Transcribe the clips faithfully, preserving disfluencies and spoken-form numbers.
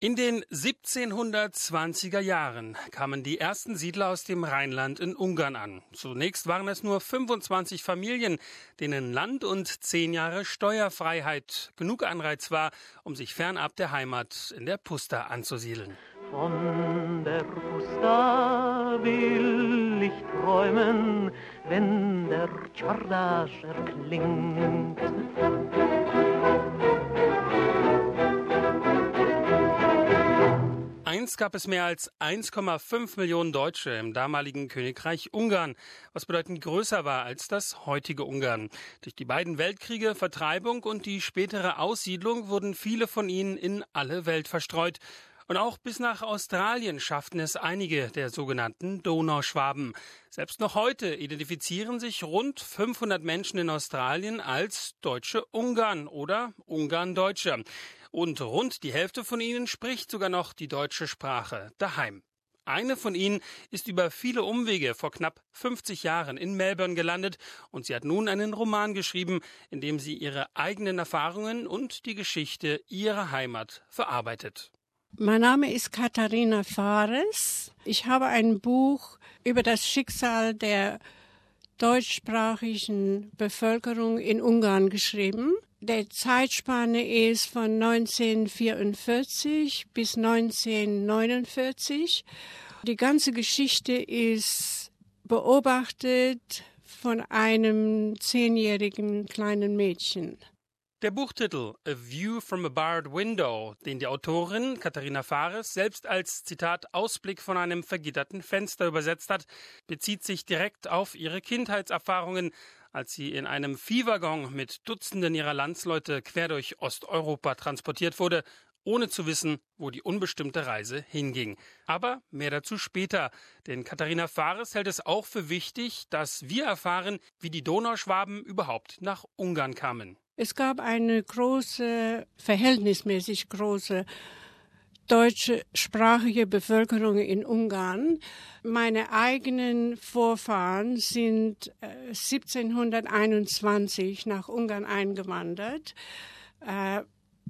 In den siebzehnhundertzwanziger Jahren kamen die ersten Siedler aus dem Rheinland in Ungarn an. Zunächst waren es nur fünfundzwanzig Familien, denen Land und zehn Jahre Steuerfreiheit genug Anreiz war, um sich fernab der Heimat in der Puszta anzusiedeln. Von der Puszta will ich träumen, wenn der Czardasch erklingt. Einst gab es mehr als eins Komma fünf Millionen Deutsche im damaligen Königreich Ungarn, was bedeutend größer war als das heutige Ungarn. Durch die beiden Weltkriege, Vertreibung und die spätere Aussiedlung wurden viele von ihnen in alle Welt verstreut. Und auch bis nach Australien schafften es einige der sogenannten Donauschwaben. Selbst noch heute identifizieren sich rund fünfhundert Menschen in Australien als deutsche Ungarn oder Ungarndeutsche. Und rund die Hälfte von ihnen spricht sogar noch die deutsche Sprache daheim. Eine von ihnen ist über viele Umwege vor knapp fünfzig Jahren in Melbourne gelandet und sie hat nun einen Roman geschrieben, in dem sie ihre eigenen Erfahrungen und die Geschichte ihrer Heimat verarbeitet. Mein Name ist Katharina Fares. Ich habe ein Buch über das Schicksal der deutschsprachigen Bevölkerung in Ungarn geschrieben. Die Zeitspanne ist von neunzehnhundertvierundvierzig bis neunzehnhundertneunundvierzig. Die ganze Geschichte ist beobachtet von einem zehnjährigen kleinen Mädchen. Der Buchtitel A View from a Barred Window, den die Autorin Katharina Fares selbst als, Zitat, Ausblick von einem vergitterten Fenster übersetzt hat, bezieht sich direkt auf ihre Kindheitserfahrungen, als sie in einem Viehwaggon mit Dutzenden ihrer Landsleute quer durch Osteuropa transportiert wurde, ohne zu wissen, wo die unbestimmte Reise hinging. Aber mehr dazu später, denn Katharina Fares hält es auch für wichtig, dass wir erfahren, wie die Donauschwaben überhaupt nach Ungarn kamen. Es gab eine große, verhältnismäßig große deutschsprachige Bevölkerung in Ungarn. Meine eigenen Vorfahren sind äh, siebzehnhunderteinundzwanzig nach Ungarn eingewandert, äh,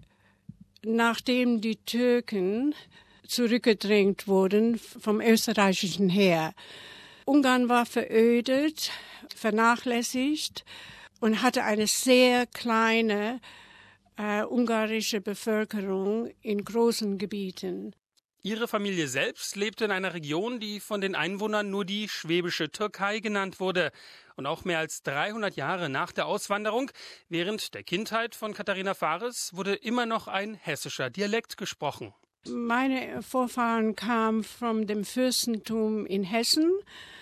nachdem die Türken zurückgedrängt wurden vom österreichischen Heer. Ungarn war verödet, vernachlässigt und hatte eine sehr kleine äh, ungarische Bevölkerung in großen Gebieten. Ihre Familie selbst lebte in einer Region, die von den Einwohnern nur die schwäbische Türkei genannt wurde. Und auch mehr als dreihundert Jahre nach der Auswanderung, während der Kindheit von Katharina Fares, wurde immer noch ein hessischer Dialekt gesprochen. Meine Vorfahren kamen von dem Fürstentum in Hessen.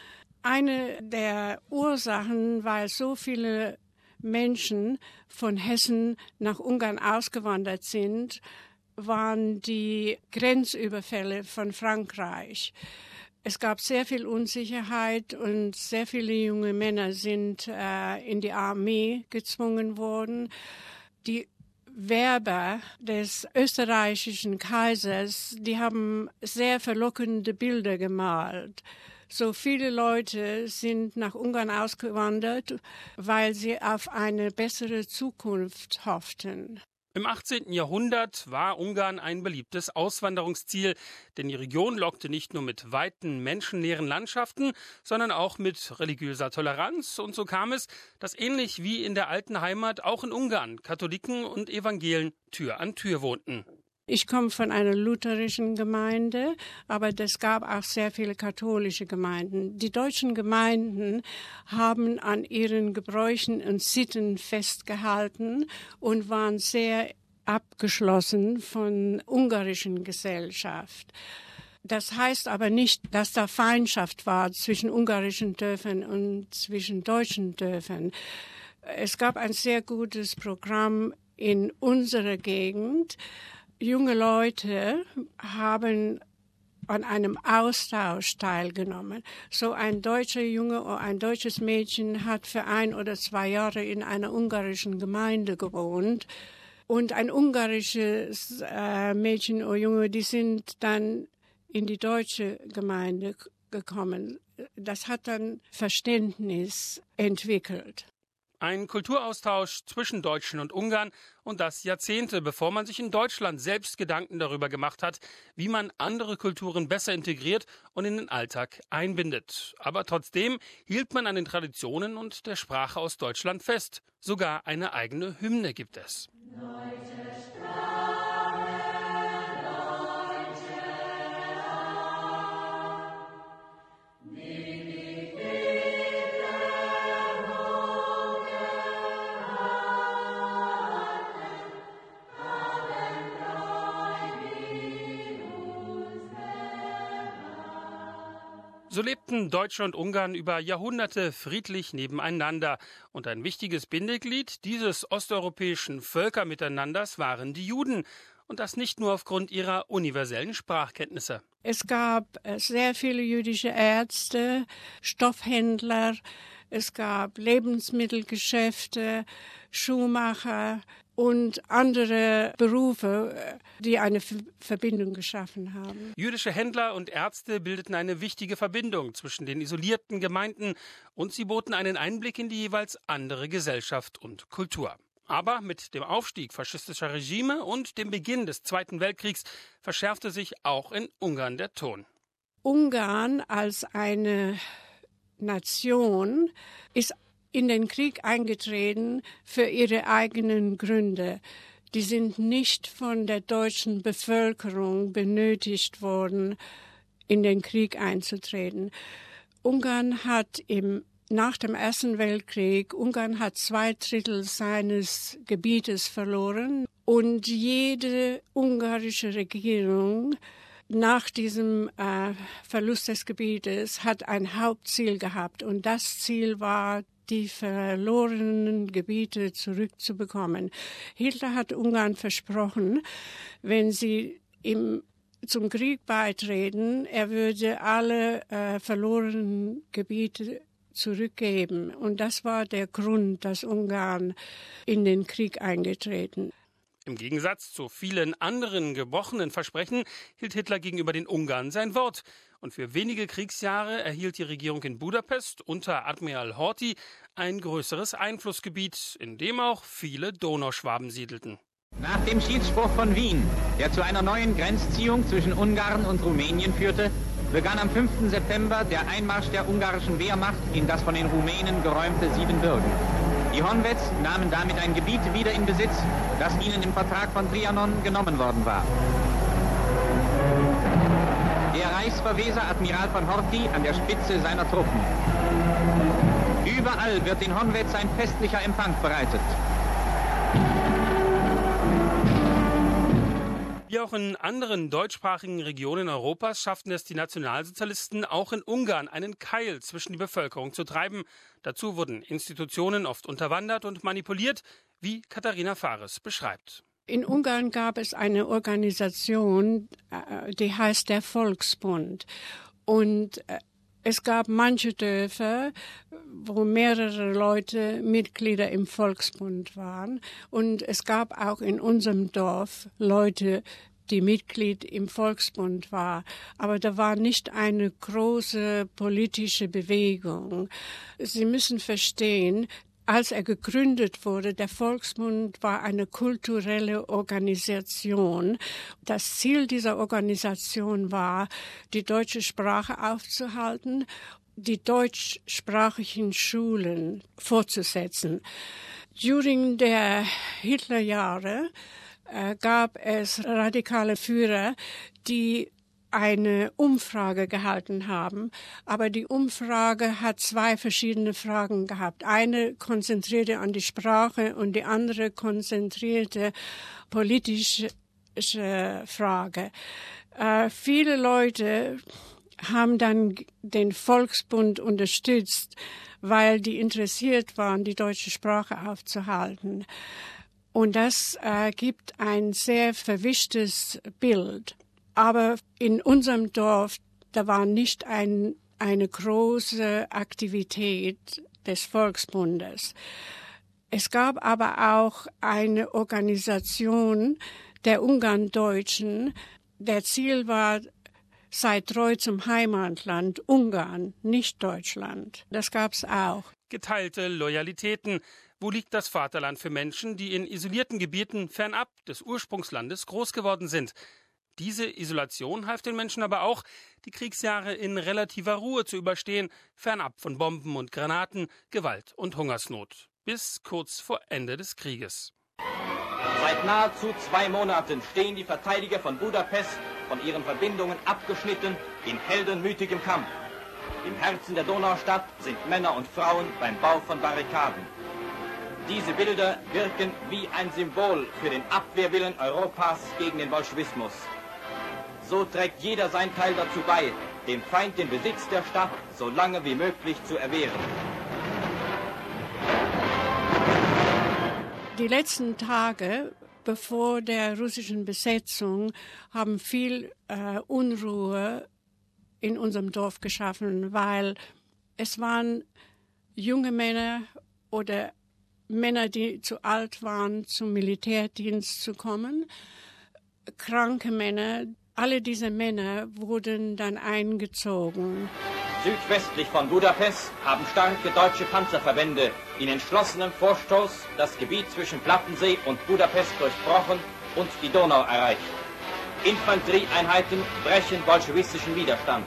Eine der Ursachen, weil so viele Menschen von Hessen nach Ungarn ausgewandert sind, waren die Grenzüberfälle von Frankreich. Es gab sehr viel Unsicherheit und sehr viele junge Männer sind äh, in die Armee gezwungen worden. Die Werber des österreichischen Kaisers, die haben sehr verlockende Bilder gemalt. So viele Leute sind nach Ungarn ausgewandert, weil sie auf eine bessere Zukunft hofften. Im achtzehnten Jahrhundert war Ungarn ein beliebtes Auswanderungsziel, denn die Region lockte nicht nur mit weiten, menschenleeren Landschaften, sondern auch mit religiöser Toleranz. Und so kam es, dass ähnlich wie in der alten Heimat auch in Ungarn Katholiken und Evangelen Tür an Tür wohnten. Ich komme von einer lutherischen Gemeinde, aber es gab auch sehr viele katholische Gemeinden. Die deutschen Gemeinden haben an ihren Gebräuchen und Sitten festgehalten und waren sehr abgeschlossen von ungarischen Gesellschaft. Das heißt aber nicht, dass da Feindschaft war zwischen ungarischen Dörfern und zwischen deutschen Dörfern. Es gab ein sehr gutes Programm in unserer Gegend. Junge Leute haben an einem Austausch teilgenommen. So ein deutscher Junge oder ein deutsches Mädchen hat für ein oder zwei Jahre in einer ungarischen Gemeinde gewohnt. Und ein ungarisches äh, Mädchen oder Junge, die sind dann in die deutsche Gemeinde gekommen. Das hat dann Verständnis entwickelt. Ein Kulturaustausch zwischen Deutschen und Ungarn und das Jahrzehnte, bevor man sich in Deutschland selbst Gedanken darüber gemacht hat, wie man andere Kulturen besser integriert und in den Alltag einbindet. Aber trotzdem hielt man an den Traditionen und der Sprache aus Deutschland fest. Sogar eine eigene Hymne gibt es. So lebten Deutsche und Ungarn über Jahrhunderte friedlich nebeneinander. Und ein wichtiges Bindeglied dieses osteuropäischen Völkermiteinanders waren die Juden. Und das nicht nur aufgrund ihrer universellen Sprachkenntnisse. Es gab sehr viele jüdische Ärzte, Stoffhändler, es gab Lebensmittelgeschäfte, Schuhmacher und andere Berufe, die eine Verbindung geschaffen haben. Jüdische Händler und Ärzte bildeten eine wichtige Verbindung zwischen den isolierten Gemeinden und sie boten einen Einblick in die jeweils andere Gesellschaft und Kultur. Aber mit dem Aufstieg faschistischer Regime und dem Beginn des Zweiten Weltkriegs verschärfte sich auch in Ungarn der Ton. Ungarn als eine Nation ist in den Krieg eingetreten für ihre eigenen Gründe. Die sind nicht von der deutschen Bevölkerung benötigt worden, in den Krieg einzutreten. Ungarn hat im Nach dem Ersten Weltkrieg, Ungarn hat zwei Drittel seines Gebietes verloren und jede ungarische Regierung nach diesem äh, Verlust des Gebietes hat ein Hauptziel gehabt und das Ziel war, die verlorenen Gebiete zurückzubekommen. Hitler hat Ungarn versprochen, wenn sie im zum Krieg beitreten, er würde alle äh, verlorenen Gebiete zurückgeben. Und das war der Grund, dass Ungarn in den Krieg eingetreten. Im Gegensatz zu vielen anderen gebrochenen Versprechen hielt Hitler gegenüber den Ungarn sein Wort. Und für wenige Kriegsjahre erhielt die Regierung in Budapest unter Admiral Horthy ein größeres Einflussgebiet, in dem auch viele Donauschwaben siedelten. Nach dem Schiedsspruch von Wien, der zu einer neuen Grenzziehung zwischen Ungarn und Rumänien führte, begann am fünften September der Einmarsch der ungarischen Wehrmacht in das von den Rumänen geräumte Siebenbürgen. Die Honveds nahmen damit ein Gebiet wieder in Besitz, das ihnen im Vertrag von Trianon genommen worden war. Der Reichsverweser Admiral von Horthy an der Spitze seiner Truppen. Überall wird den Honveds ein festlicher Empfang bereitet. Wie auch in anderen deutschsprachigen Regionen Europas schafften es die Nationalsozialisten auch in Ungarn, einen Keil zwischen die Bevölkerung zu treiben. Dazu wurden Institutionen oft unterwandert und manipuliert, wie Katharina Fares beschreibt. In Ungarn gab es eine Organisation, die heißt der Volksbund. Und es gab manche Dörfer, wo mehrere Leute Mitglieder im Volksbund waren. Und es gab auch in unserem Dorf Leute, die Mitglied im Volksbund waren. Aber da war nicht eine große politische Bewegung. Sie müssen verstehen, als er gegründet wurde, der Volksbund war eine kulturelle Organisation. Das Ziel dieser Organisation war, die deutsche Sprache aufzuhalten, die deutschsprachigen Schulen fortzusetzen. During der Hitlerjahre äh, gab es radikale Führer, die eine Umfrage gehalten haben, aber die Umfrage hat zwei verschiedene Fragen gehabt. Eine konzentrierte an die Sprache und die andere konzentrierte politische Frage. Äh, viele Leute haben dann den Volksbund unterstützt, weil die interessiert waren, die deutsche Sprache aufzuhalten. Und das äh, gibt ein sehr verwischtes Bild. Aber in unserem Dorf, da war nicht ein, eine große Aktivität des Volksbundes. Es gab aber auch eine Organisation der Ungarndeutschen. Der Ziel war, sei treu zum Heimatland, Ungarn, nicht Deutschland. Das gab's auch. Geteilte Loyalitäten. Wo liegt das Vaterland für Menschen, die in isolierten Gebieten fernab des Ursprungslandes groß geworden sind? Diese Isolation half den Menschen aber auch, die Kriegsjahre in relativer Ruhe zu überstehen, fernab von Bomben und Granaten, Gewalt und Hungersnot. Bis kurz vor Ende des Krieges. Seit nahezu zwei Monaten stehen die Verteidiger von Budapest, von ihren Verbindungen abgeschnitten, in heldenmütigem Kampf. Im Herzen der Donaustadt sind Männer und Frauen beim Bau von Barrikaden. Diese Bilder wirken wie ein Symbol für den Abwehrwillen Europas gegen den Bolschewismus. So trägt jeder sein Teil dazu bei, dem Feind den Besitz der Stadt so lange wie möglich zu erwehren. Die letzten Tage, bevor der russischen Besetzung, haben viel äh, Unruhe in unserem Dorf geschaffen, weil es waren junge Männer oder Männer, die zu alt waren, zum Militärdienst zu kommen, kranke Männer. Alle diese Männer wurden dann eingezogen. Südwestlich von Budapest haben starke deutsche Panzerverbände in entschlossenem Vorstoß das Gebiet zwischen Plattensee und Budapest durchbrochen und die Donau erreicht. Infanterieeinheiten brechen bolschewistischen Widerstand.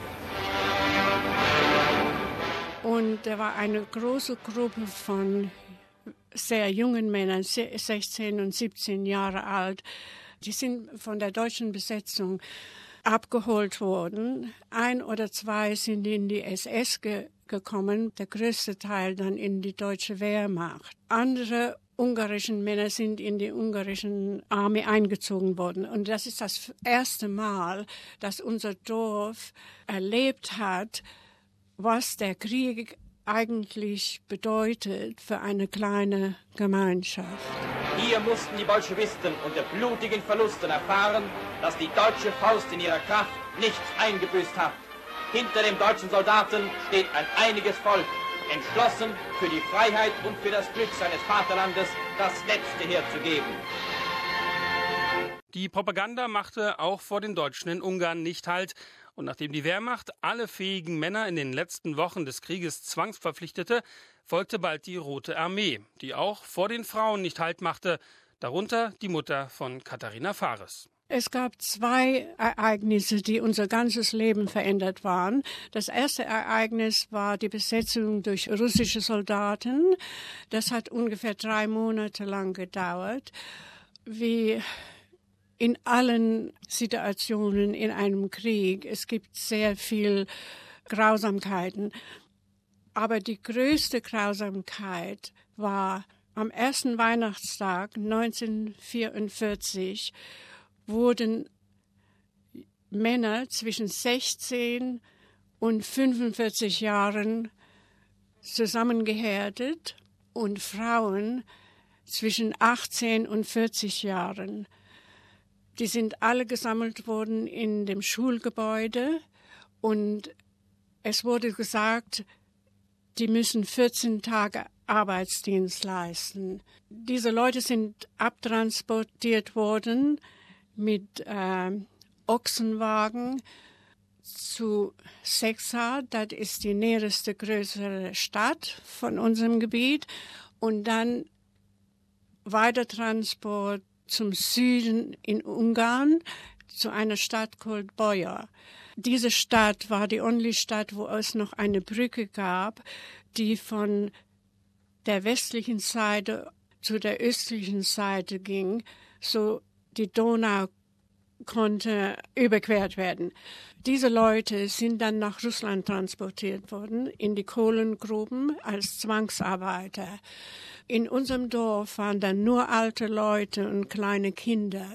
Und da war eine große Gruppe von sehr jungen Männern, sechzehn und siebzehn Jahre alt, die sind von der deutschen Besetzung abgeholt worden. Ein oder zwei sind in die S S ge- gekommen, der größte Teil dann in die deutsche Wehrmacht. Andere ungarische Männer sind in die ungarische Armee eingezogen worden. Und das ist das erste Mal, dass unser Dorf erlebt hat, was der Krieg eigentlich bedeutet für eine kleine Gemeinschaft. Hier mussten die Bolschewisten unter blutigen Verlusten erfahren, dass die deutsche Faust in ihrer Kraft nichts eingebüßt hat. Hinter dem deutschen Soldaten steht ein einiges Volk, entschlossen, für die Freiheit und für das Glück seines Vaterlandes das Letzte herzugeben. Die Propaganda machte auch vor den Deutschen in Ungarn nicht Halt. Und nachdem die Wehrmacht alle fähigen Männer in den letzten Wochen des Krieges zwangsverpflichtete, folgte bald die Rote Armee, die auch vor den Frauen nicht Halt machte, darunter die Mutter von Katharina Fares. Es gab zwei Ereignisse, die unser ganzes Leben verändert waren. Das erste Ereignis war die Besetzung durch russische Soldaten. Das hat ungefähr drei Monate lang gedauert. Wie in allen Situationen in einem Krieg, es gibt sehr viel Grausamkeiten. Aber die größte Grausamkeit war am ersten Weihnachtstag neunzehnhundertvierundvierzig, wurden Männer zwischen sechzehn und fünfundvierzig Jahren zusammengehärtet und Frauen zwischen achtzehn und vierzig Jahren. Die sind alle gesammelt worden in dem Schulgebäude und es wurde gesagt, die müssen vierzehn Tage Arbeitsdienst leisten. Diese Leute sind abtransportiert worden mit äh, Ochsenwagen zu Sexar, das ist die näherste größere Stadt von unserem Gebiet, und dann Weitertransport zum Süden in Ungarn, zu einer Stadt called Bolyar. Diese Stadt war die only Stadt, wo es noch eine Brücke gab, die von der westlichen Seite zu der östlichen Seite ging, so die Donau konnte überquert werden. Diese Leute sind dann nach Russland transportiert worden, in die Kohlengruben als Zwangsarbeiter. In unserem Dorf waren dann nur alte Leute und kleine Kinder.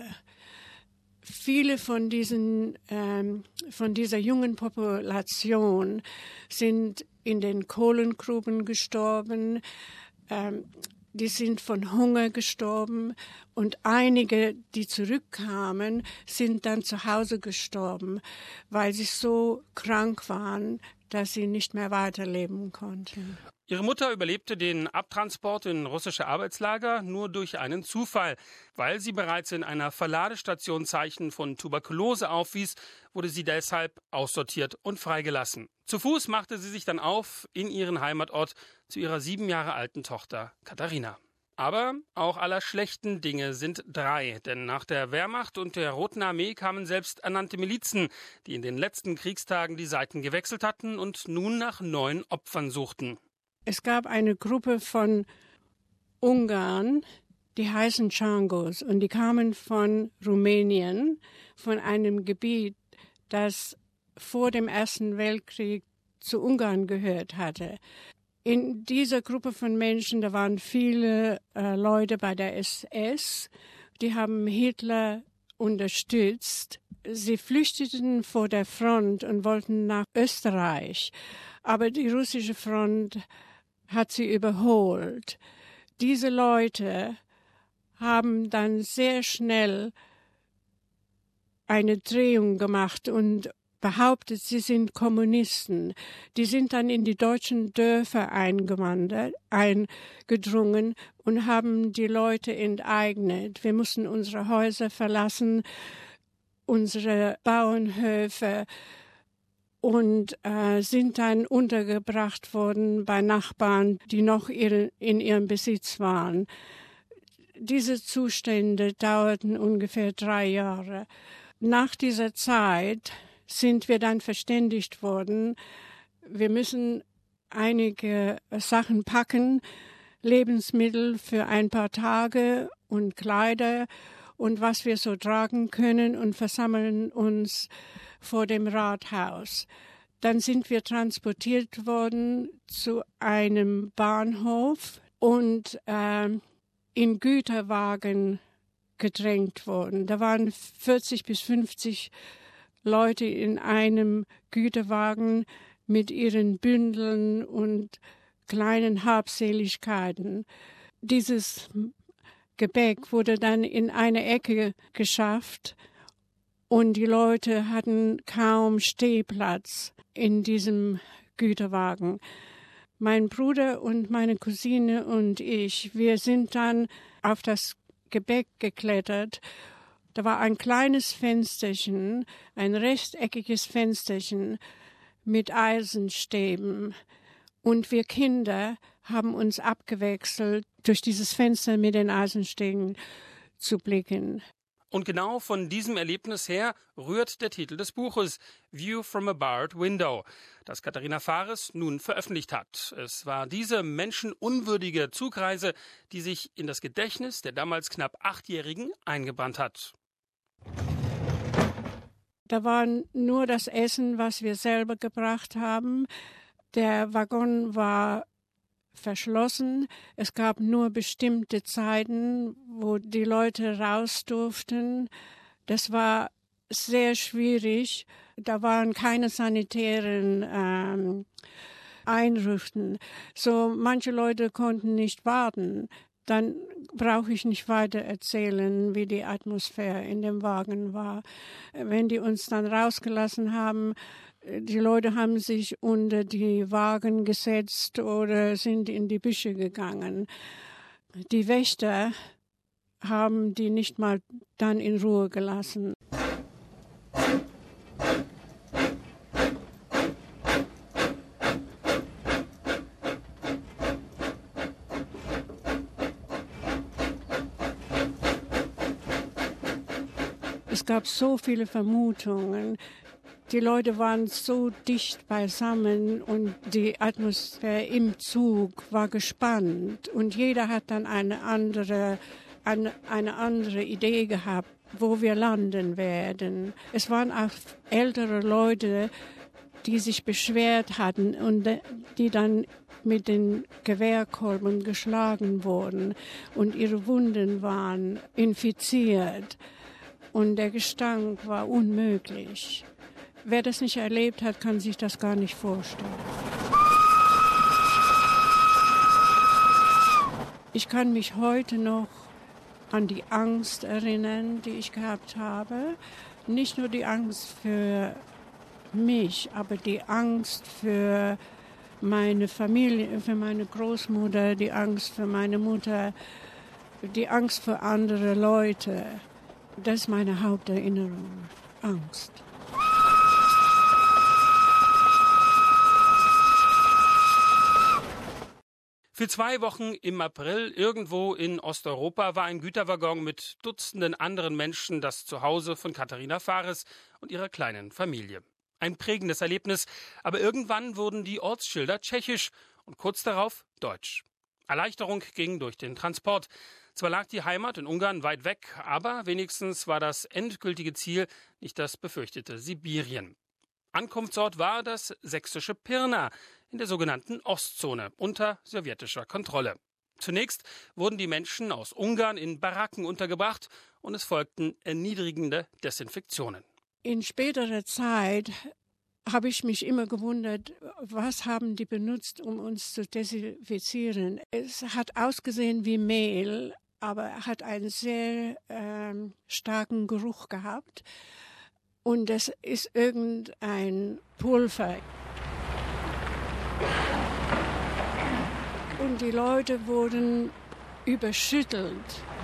Viele von diesen, ähm, von dieser jungen Population sind in den Kohlengruben gestorben. Ähm, die sind von Hunger gestorben und einige, die zurückkamen, sind dann zu Hause gestorben, weil sie so krank waren, dass sie nicht mehr weiterleben konnten. Ihre Mutter überlebte den Abtransport in russische Arbeitslager nur durch einen Zufall. Weil sie bereits in einer Verladestation Zeichen von Tuberkulose aufwies, wurde sie deshalb aussortiert und freigelassen. Zu Fuß machte sie sich dann auf in ihren Heimatort zu ihrer sieben Jahre alten Tochter Katharina. Aber auch aller schlechten Dinge sind drei, denn nach der Wehrmacht und der Roten Armee kamen selbst ernannte Milizen, die in den letzten Kriegstagen die Seiten gewechselt hatten und nun nach neuen Opfern suchten. Es gab eine Gruppe von Ungarn, die heißen Changos, und die kamen von Rumänien, von einem Gebiet, das vor dem Ersten Weltkrieg zu Ungarn gehört hatte. In dieser Gruppe von Menschen, da waren viele äh, Leute bei der S S, die haben Hitler unterstützt. Sie flüchteten vor der Front und wollten nach Österreich, aber die russische Front hat sie überholt. Diese Leute haben dann sehr schnell eine Drehung gemacht und behauptet, sie sind Kommunisten. Die sind dann in die deutschen Dörfer eingewandert, eingedrungen und haben die Leute enteignet. Wir mussten unsere Häuser verlassen, unsere Bauernhöfe und äh, sind dann untergebracht worden bei Nachbarn, die noch ihre, in ihrem Besitz waren. Diese Zustände dauerten ungefähr drei Jahre. Nach dieser Zeit sind wir dann verständigt worden, wir müssen einige Sachen packen, Lebensmittel für ein paar Tage und Kleider und was wir so tragen können und versammeln uns vor dem Rathaus. Dann sind wir transportiert worden zu einem Bahnhof und äh, in Güterwagen gedrängt worden. Da waren vierzig bis fünfzig Leute in einem Güterwagen mit ihren Bündeln und kleinen Habseligkeiten. Dieses Gepäck wurde dann in eine Ecke geschafft und die Leute hatten kaum Stehplatz in diesem Güterwagen. Mein Bruder und meine Cousine und ich, wir sind dann auf das Gepäck geklettert. Da war ein kleines Fensterchen, ein rechteckiges Fensterchen mit Eisenstäben. Und wir Kinder haben uns abgewechselt, durch dieses Fenster mit den Eisenstäben zu blicken. Und genau von diesem Erlebnis her rührt der Titel des Buches View from a Barred Window, das Katharina Fares nun veröffentlicht hat. Es war diese menschenunwürdige Zugreise, die sich in das Gedächtnis der damals knapp Achtjährigen eingebrannt hat. Da war nur das Essen, was wir selber gebracht haben. Der Waggon war verschlossen. Es gab nur bestimmte Zeiten, wo die Leute raus durften. Das war sehr schwierig. Da waren keine sanitären ähm, Einrichtungen. So manche Leute konnten nicht warten. Dann brauche ich nicht weiter erzählen, wie die Atmosphäre in dem Wagen war. Wenn die uns dann rausgelassen haben, die Leute haben sich unter die Wagen gesetzt oder sind in die Büsche gegangen. Die Wächter haben die nicht mal dann in Ruhe gelassen. Es gab so viele Vermutungen. Die Leute waren so dicht beisammen und die Atmosphäre im Zug war gespannt. Und jeder hat dann eine andere, eine, eine andere Idee gehabt, wo wir landen werden. Es waren auch ältere Leute, die sich beschwert hatten und die dann mit den Gewehrkolben geschlagen wurden und ihre Wunden waren infiziert. Und der Gestank war unmöglich. Wer das nicht erlebt hat, kann sich das gar nicht vorstellen. Ich kann mich heute noch an die Angst erinnern, die ich gehabt habe. Nicht nur die Angst für mich, aber die Angst für meine Familie, für meine Großmutter, die Angst für meine Mutter, die Angst für andere Leute. Das ist meine Haupterinnerung, Angst. Für zwei Wochen im April irgendwo in Osteuropa war ein Güterwaggon mit Dutzenden anderen Menschen das Zuhause von Katharina Fares und ihrer kleinen Familie. Ein prägendes Erlebnis, aber irgendwann wurden die Ortsschilder tschechisch und kurz darauf deutsch. Erleichterung ging durch den Transport. Zwar lag die Heimat in Ungarn weit weg, aber wenigstens war das endgültige Ziel nicht das befürchtete Sibirien. Ankunftsort war das sächsische Pirna in der sogenannten Ostzone unter sowjetischer Kontrolle. Zunächst wurden die Menschen aus Ungarn in Baracken untergebracht und es folgten erniedrigende Desinfektionen. In späterer Zeit habe ich mich immer gewundert, was haben die benutzt, um uns zu desinfizieren. Es hat ausgesehen wie Mehl, aber hat einen sehr ähm, starken Geruch gehabt. Und es ist irgendein Pulver. Und die Leute wurden überschüttelt.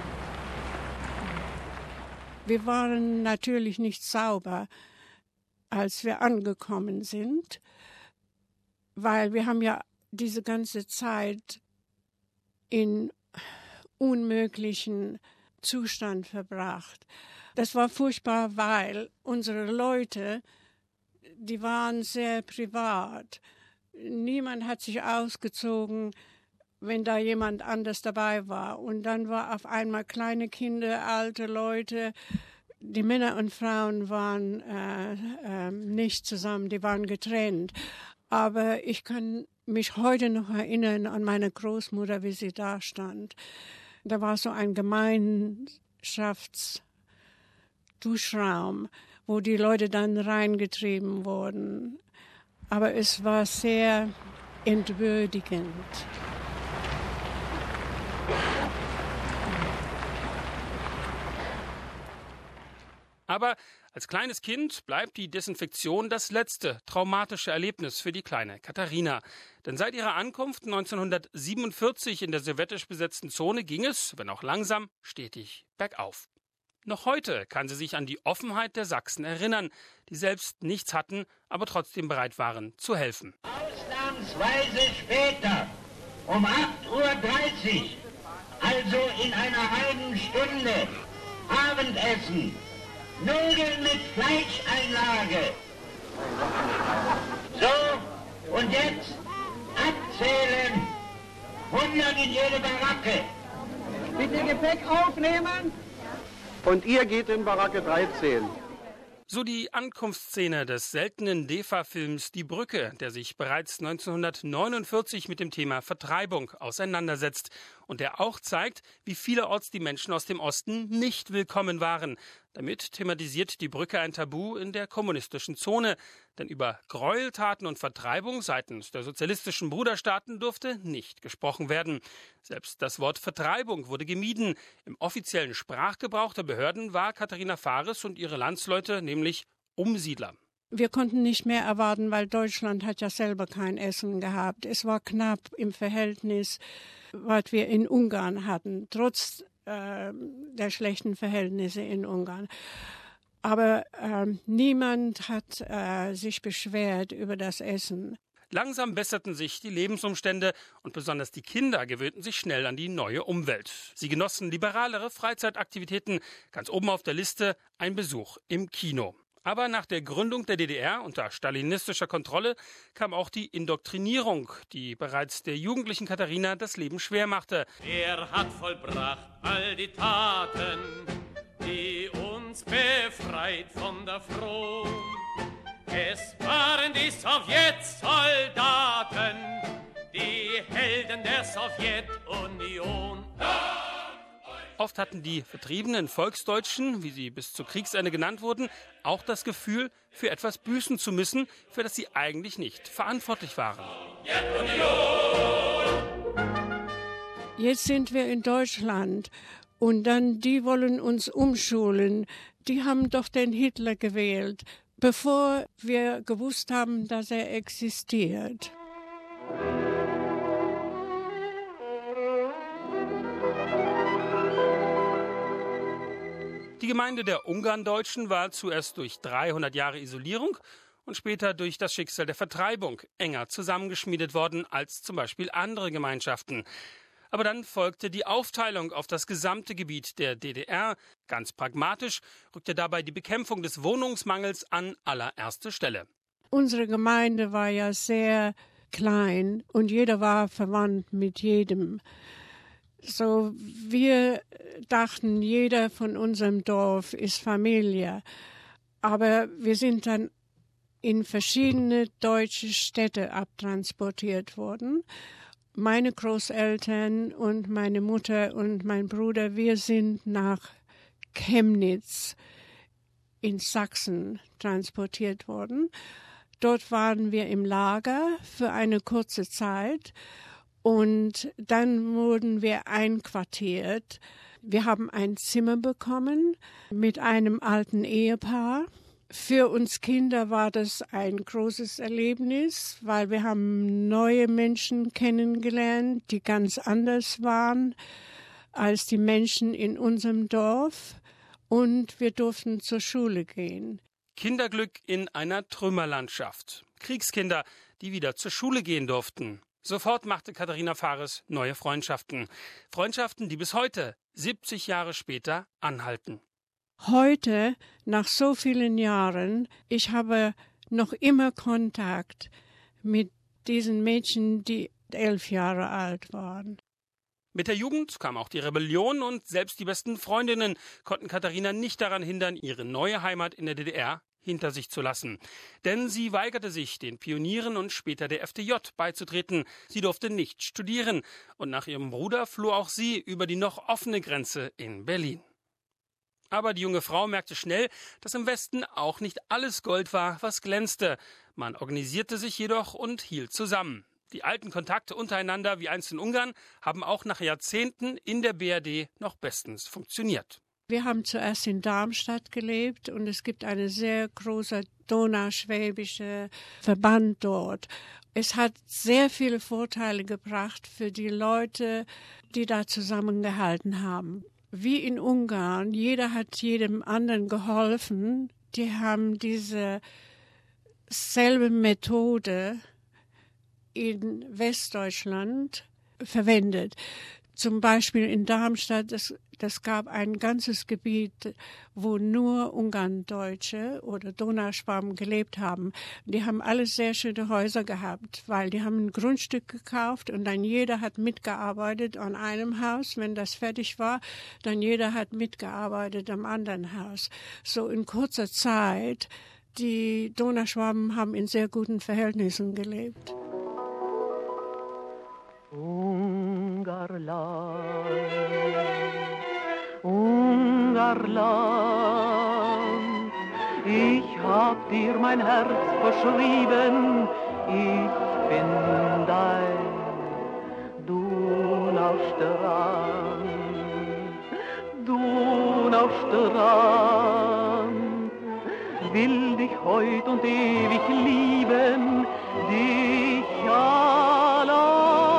Wir waren natürlich nicht sauber, als wir angekommen sind, weil wir haben ja diese ganze Zeit in unmöglichen Zustand verbracht. Das war furchtbar, weil unsere Leute, die waren sehr privat. Niemand hat sich ausgezogen, wenn da jemand anders dabei war. Und dann war auf einmal kleine Kinder, alte Leute. Die Männer und Frauen waren äh, äh, nicht zusammen, die waren getrennt. Aber ich kann mich heute noch erinnern an meine Großmutter, wie sie da stand. Da war so ein Gemeinschafts- Duschraum, wo die Leute dann reingetrieben wurden. Aber es war sehr entwürdigend. Aber als kleines Kind bleibt die Desinfektion das letzte traumatische Erlebnis für die kleine Katharina. Denn seit ihrer Ankunft neunzehnhundertsiebenundvierzig in der sowjetisch besetzten Zone ging es, wenn auch langsam, stetig bergauf. Noch heute kann sie sich an die Offenheit der Sachsen erinnern, die selbst nichts hatten, aber trotzdem bereit waren zu helfen. Ausnahmsweise später, um acht Uhr dreißig, also in einer halben Stunde, Abendessen, Nudeln mit Fleischeinlage. So, und jetzt abzählen, hundert in jede Baracke. Bitte Gepäck aufnehmen. Und ihr geht in Baracke dreizehn. So die Ankunftsszene des seltenen D E F A-Films Die Brücke, der sich bereits neunzehnhundertneunundvierzig mit dem Thema Vertreibung auseinandersetzt und der auch zeigt, wie vielerorts die Menschen aus dem Osten nicht willkommen waren. Damit thematisiert Die Brücke ein Tabu in der kommunistischen Zone, denn über Gräueltaten und Vertreibung seitens der sozialistischen Bruderstaaten durfte nicht gesprochen werden. Selbst das Wort Vertreibung wurde gemieden. Im offiziellen Sprachgebrauch der Behörden war Katharina Fares und ihre Landsleute nämlich Umsiedler. Wir konnten nicht mehr erwarten, weil Deutschland hat ja selber kein Essen gehabt. Es war knapp im Verhältnis, was wir in Ungarn hatten, trotz äh, der schlechten Verhältnisse in Ungarn. Aber äh, niemand hat äh, sich beschwert über das Essen. Langsam besserten sich die Lebensumstände und besonders die Kinder gewöhnten sich schnell an die neue Umwelt. Sie genossen liberalere Freizeitaktivitäten, ganz oben auf der Liste ein Besuch im Kino. Aber nach der Gründung der D D R unter stalinistischer Kontrolle kam auch die Indoktrinierung, die bereits der jugendlichen Katharina das Leben schwer machte. Er hat vollbracht all die Taten, die uns befreit von der Fron. Es waren die Sowjetsoldaten, die Helden der Sowjetunion. Oft hatten die vertriebenen Volksdeutschen, wie sie bis zu Kriegsende genannt wurden, auch das Gefühl, für etwas büßen zu müssen, für das sie eigentlich nicht verantwortlich waren. Jetzt sind wir in Deutschland und dann die wollen uns umschulen. Die haben doch den Hitler gewählt, bevor wir gewusst haben, dass er existiert. Die Gemeinde der Ungarndeutschen war zuerst durch dreihundert Jahre Isolierung und später durch das Schicksal der Vertreibung enger zusammengeschmiedet worden als zum Beispiel andere Gemeinschaften. Aber dann folgte die Aufteilung auf das gesamte Gebiet der D D R. Ganz pragmatisch rückte dabei die Bekämpfung des Wohnungsmangels an allererste Stelle. Unsere Gemeinde war ja sehr klein und jeder war verwandt mit jedem. So, wir dachten, jeder von unserem Dorf ist Familie. Aber wir sind dann in verschiedene deutsche Städte abtransportiert worden. Meine Großeltern und meine Mutter und mein Bruder, wir sind nach Chemnitz in Sachsen transportiert worden. Dort waren wir im Lager für eine kurze Zeit und dann wurden wir einquartiert. Wir haben ein Zimmer bekommen mit einem alten Ehepaar. Für uns Kinder war das ein großes Erlebnis, weil wir haben neue Menschen kennengelernt, die ganz anders waren als die Menschen in unserem Dorf. Und wir durften zur Schule gehen. Kinderglück in einer Trümmerlandschaft. Kriegskinder, die wieder zur Schule gehen durften. Sofort machte Katharina Fares neue Freundschaften. Freundschaften, die bis heute, siebzig Jahre später, anhalten. Heute, nach so vielen Jahren, ich habe noch immer Kontakt mit diesen Mädchen, die elf Jahre alt waren. Mit der Jugend kam auch die Rebellion und selbst die besten Freundinnen konnten Katharina nicht daran hindern, ihre neue Heimat in der D D R hinter sich zu lassen. Denn sie weigerte sich, den Pionieren und später der F D J beizutreten. Sie durfte nicht studieren und nach ihrem Bruder floh auch sie über die noch offene Grenze in Berlin. Aber die junge Frau merkte schnell, dass im Westen auch nicht alles Gold war, was glänzte. Man organisierte sich jedoch und hielt zusammen. Die alten Kontakte untereinander, wie einst in Ungarn, haben auch nach Jahrzehnten in der B R D noch bestens funktioniert. Wir haben zuerst in Darmstadt gelebt und es gibt einen sehr großen donauschwäbischen Verband dort. Es hat sehr viele Vorteile gebracht für die Leute, die da zusammengehalten haben. Wie in Ungarn, jeder hat jedem anderen geholfen. Die haben diese selbe Methode in Westdeutschland verwendet. Zum Beispiel in Darmstadt, das, das gab ein ganzes Gebiet, wo nur Ungarndeutsche oder Donauschwaben gelebt haben. Die haben alle sehr schöne Häuser gehabt, weil die haben ein Grundstück gekauft und dann jeder hat mitgearbeitet an einem Haus. Wenn das fertig war, dann jeder hat mitgearbeitet am anderen Haus. So in kurzer Zeit, die Donauschwaben haben in sehr guten Verhältnissen gelebt. Ungarland, Ungarland, ich hab dir mein Herz verschrieben, ich bin dein Donaustrand, Donaustrand, will dich heut und ewig lieben, dich allein.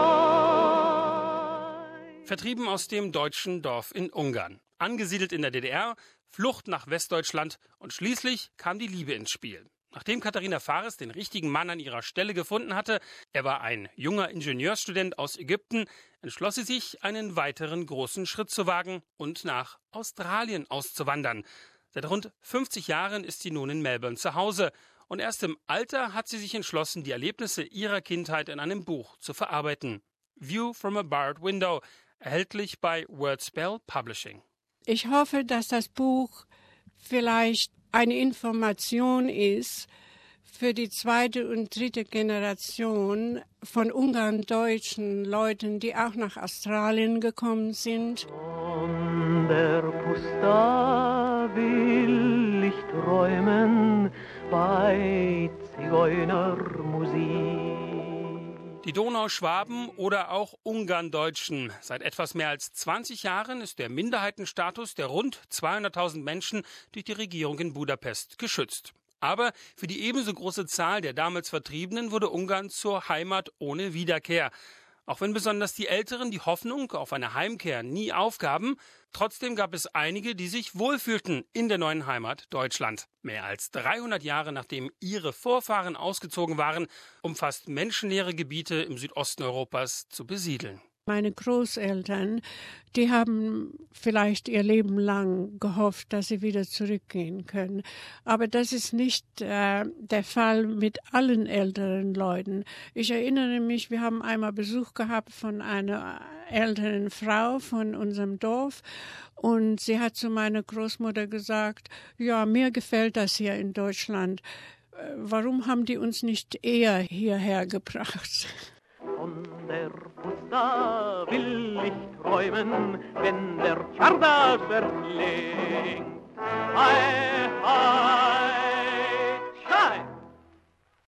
Vertrieben aus dem deutschen Dorf in Ungarn, angesiedelt in der D D R, Flucht nach Westdeutschland und schließlich kam die Liebe ins Spiel. Nachdem Katharina Fares den richtigen Mann an ihrer Stelle gefunden hatte, er war ein junger Ingenieurstudent aus Ägypten, entschloss sie sich, einen weiteren großen Schritt zu wagen und nach Australien auszuwandern. Seit rund fünfzig Jahren ist sie nun in Melbourne zu Hause und erst im Alter hat sie sich entschlossen, die Erlebnisse ihrer Kindheit in einem Buch zu verarbeiten. View from a Barred Window, erhältlich bei Wordspell Publishing. Ich hoffe, dass das Buch vielleicht eine Information ist für die zweite und dritte Generation von ungarndeutschen Leuten, die auch nach Australien gekommen sind. Von der Pusta will ich träumen bei Zigeunermusik. Die Donauschwaben oder auch Ungarndeutschen. Seit etwas mehr als zwanzig Jahren ist der Minderheitenstatus der rund zweihunderttausend Menschen durch die Regierung in Budapest geschützt. Aber für die ebenso große Zahl der damals Vertriebenen wurde Ungarn zur Heimat ohne Wiederkehr. Auch wenn besonders die Älteren die Hoffnung auf eine Heimkehr nie aufgaben, trotzdem gab es einige, die sich wohlfühlten in der neuen Heimat Deutschland. Mehr als dreihundert Jahre nachdem ihre Vorfahren ausgezogen waren, um fast menschenleere Gebiete im Südosten Europas zu besiedeln. Meine Großeltern, die haben vielleicht ihr Leben lang gehofft, dass sie wieder zurückgehen können. Aber das ist nicht äh, der Fall mit allen älteren Leuten. Ich erinnere mich, wir haben einmal Besuch gehabt von einer älteren Frau von unserem Dorf und sie hat zu meiner Großmutter gesagt, ja, mir gefällt das hier in Deutschland. Warum haben die uns nicht eher hierher gebracht? Von der Pusta will ich träumen, wenn der Czardas erklingt. Hei, hei.